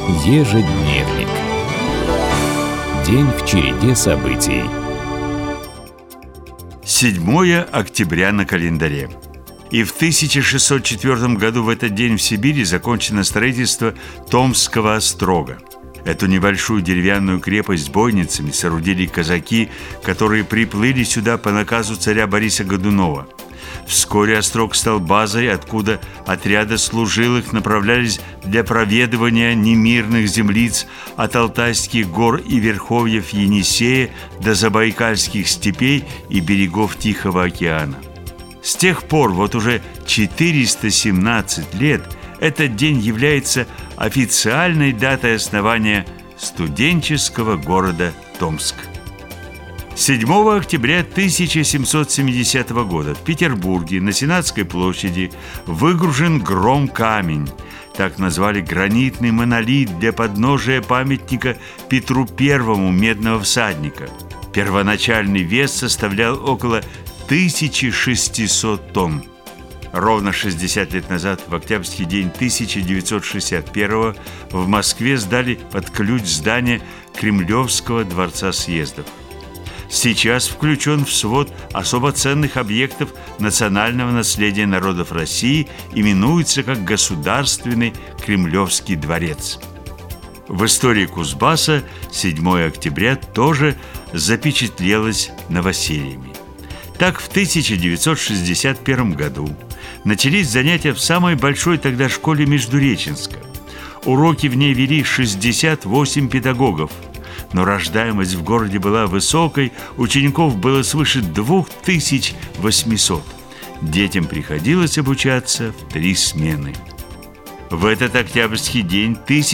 Ежедневник. День в череде событий. 7 октября на календаре. И в 1604 году в этот день в Сибири закончено строительство Томского острога. Эту небольшую деревянную крепость с бойницами соорудили казаки, которые приплыли сюда по наказу царя Бориса Годунова. Вскоре острог стал базой, откуда отряды служилых направлялись для проведывания немирных землиц от Алтайских гор и верховьев Енисея до Забайкальских степей и берегов Тихого океана. С тех пор, вот уже 417 лет, этот день является официальной датой основания студенческого города Томск. 7 октября 1770 года в Петербурге на Сенатской площади выгружен гром-камень. Так назвали гранитный монолит для подножия памятника Петру I Медного всадника. Первоначальный вес составлял около 1600 тонн. Ровно 60 лет назад, в октябрьский день 1961 в Москве сдали под ключ здание Кремлевского дворца съездов. Сейчас включен в свод особо ценных объектов национального наследия народов России, именуется как Государственный Кремлевский дворец. В истории Кузбасса 7 октября тоже запечатлелось новосельями. Так, в 1961 году начались занятия в самой большой тогда школе Междуреченска. Уроки в ней вели 68 педагогов. Но рождаемость в городе была высокой, учеников было свыше 2800. Детям приходилось обучаться в 3 смены. В этот октябрьский день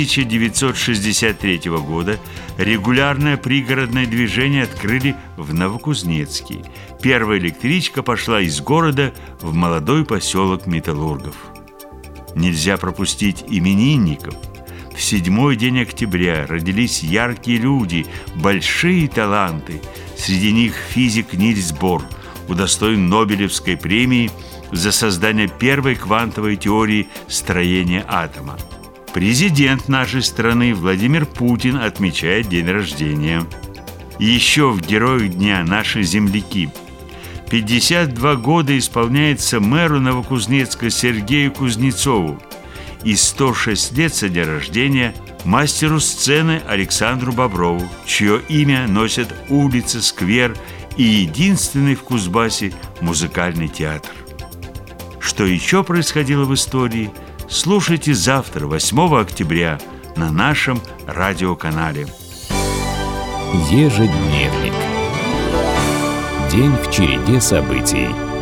1963 года регулярное пригородное движение открыли в Новокузнецке. Первая электричка пошла из города в молодой поселок Металлургов. Нельзя пропустить именинников. В 7 день октября родились яркие люди, большие таланты. Среди них физик Нильс Бор, удостоен Нобелевской премии за создание первой квантовой теории строения атома. Президент нашей страны Владимир Путин отмечает день рождения. Еще в героях дня наши земляки. 52 года исполняется мэру Новокузнецка Сергею Кузнецову. И 106 лет со дня рождения мастеру сцены Александру Боброву, чье имя носят улицы, сквер и единственный в Кузбассе музыкальный театр. Что еще происходило в истории, слушайте завтра, 8 октября, на нашем радиоканале. Ежедневник. День в череде событий.